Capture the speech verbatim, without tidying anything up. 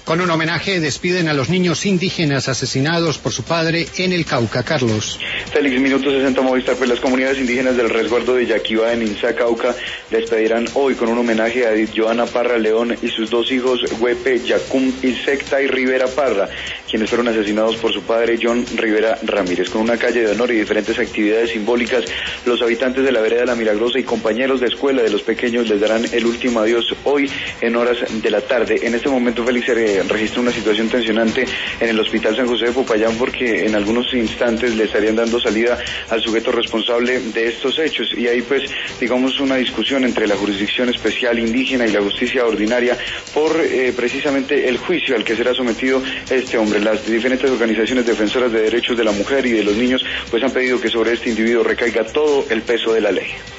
Con un homenaje despiden a los niños indígenas asesinados por su padre en el Cauca. Carlos. Félix, Minuto sesenta Movistar. Pues las comunidades indígenas del resguardo de Yaquibá en Inzá, Cauca, despedirán hoy con un homenaje a Edith Joana Parra León y sus dos hijos, Huepe, Yacum Insecta y Rivera Parra, quienes fueron asesinados por su padre John Rivera Ramírez. Con una calle de honor y diferentes actividades simbólicas, los habitantes de la vereda La Milagrosa y compañeros de escuela de los pequeños les darán el último adiós hoy en horas de la tarde. En este momento, Félix, se registra una situación tensionante en el Hospital San José de Popayán, porque en algunos instantes le estarían dando salida al sujeto responsable de estos hechos, y ahí pues digamos una discusión entre la jurisdicción especial indígena y la justicia ordinaria por eh, precisamente el juicio al que será sometido este hombre. Las diferentes organizaciones defensoras de derechos de la mujer y de los niños pues han pedido que sobre este individuo recaiga todo el peso de la ley.